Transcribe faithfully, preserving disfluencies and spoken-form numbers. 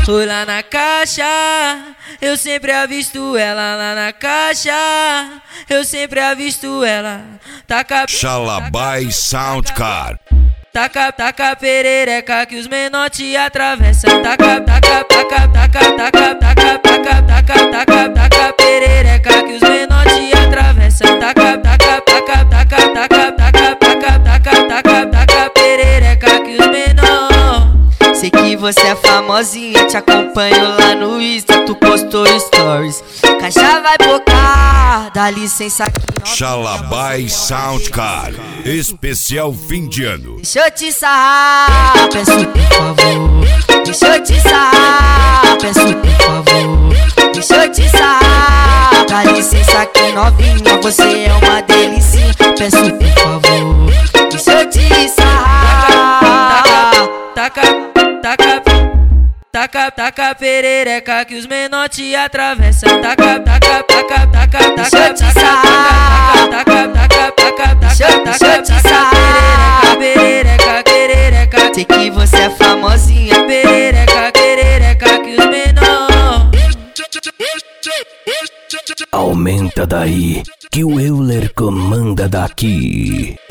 Foi lá na caixa, eu sempre avisto ela lá na caixa. Eu sempre avisto ela. Taca, Xalabai Soundcar. Taca, taca perereca que os menor te atravessam. Taca, taca, taca, taca, taca, taca, taca, taca, taca, taca perereca que os menor te atravessam. Taca, taca, taca, taca, taca, taca, taca, taca, taca, taca perereca que os menor. Sei que você é famosinha, te acompanho lá no Insta, tu postou stories. Caixa vai bocar, dá licença aqui. Xalabai Soundcar, especial fim de ano. Deixa eu te sarrar, peço por favor. Deixa eu te sarrar, peço por favor. Deixa eu te sarrar, dá licença aqui novinha, você é uma delícia. Peço por favor. Deixa eu te sarrar. Taca, taca, taca, taca perereca que os menor te atravessam. Taca, taca, taca, taca, taca, deixa eu te sarrar. Taca, taca, taca, taca, taca, taca perereca, perereca. Sei que você é famosinha, perereca, perereca que os menor. Aumenta daí que o Euler comanda daqui.